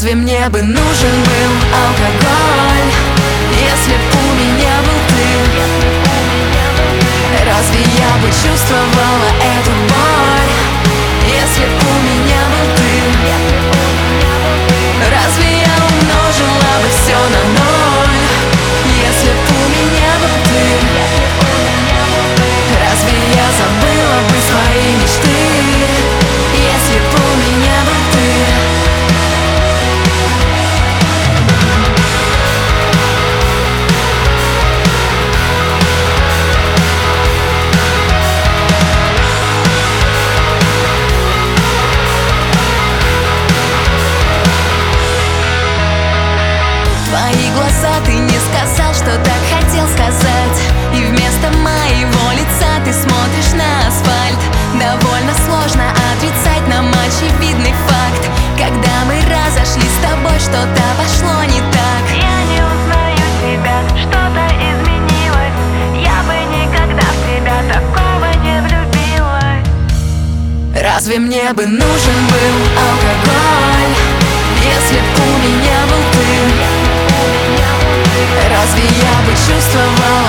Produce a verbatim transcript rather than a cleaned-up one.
Разве мне бы нужен был алкоголь, если б у меня был ты? Разве я бы чувствовала эту боль, если б у меня был ты? Разве я умножила бы все на ноль, если б у меня был ты? Разве я забыла бы свои мечты, если б у меня был ты? Твои глаза, ты не сказал, что так хотел сказать, и вместо моего лица ты смотришь на асфальт. Довольно сложно отрицать нам очевидный факт: когда мы разошлись с тобой, что-то пошло не так. Я не узнаю тебя, что-то изменилось. Я бы никогда в тебя такого не влюбилась. Разве мне бы нужен был алкоголь, если б у меня был ты? Разве я бы чувствовала